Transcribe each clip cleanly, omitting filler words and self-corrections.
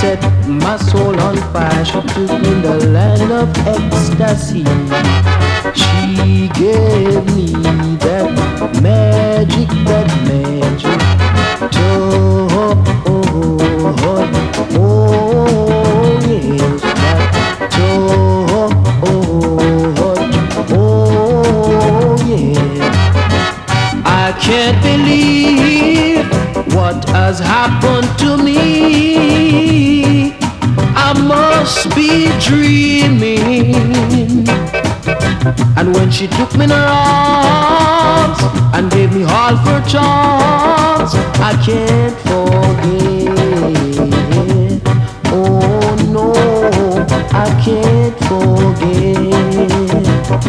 set my soul on fire. She took me in the land of ecstasy. She gave me that magic touch. Oh, yes, that touch. Oh, yeah. I can't believe what has happened to me. I must be dreaming. And when she took me in her arms and gave me all her charms, I can't forget. Oh no, I can't forget.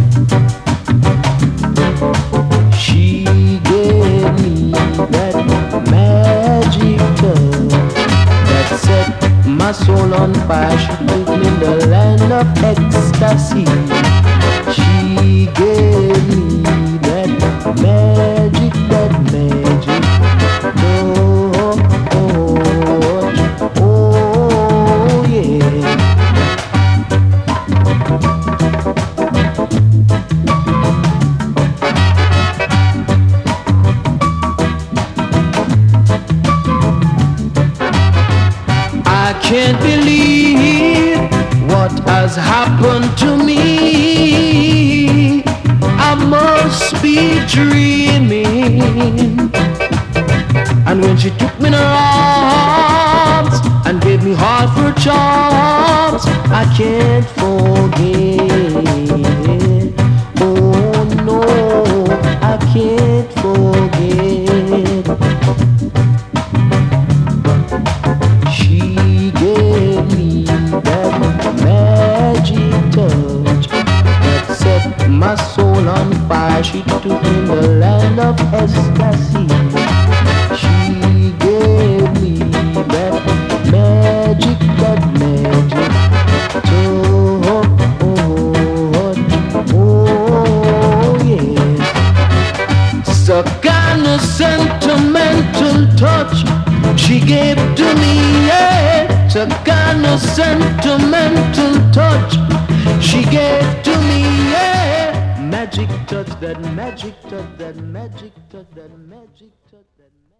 She gave me that magic touch that set my soul on fire. She took me in the land of ecstasy. She gave me that magic oh, yeah. I can't believe what has happened to me. I must be dreaming. And when she took me in her arms and gave me half her charms, I can't forget. Oh no, I can't forget. She gave me that magic touch that set my soul on fire. She took me in the land of ecstasy. She gave me that magic touch. Oh, yes. So kind of sentimental touch she gave to me, yeah. So kind of sentimental touch she gave to me, yeah. Magic touch, that magic touch, that magic touch, that magic touch, that magic touch.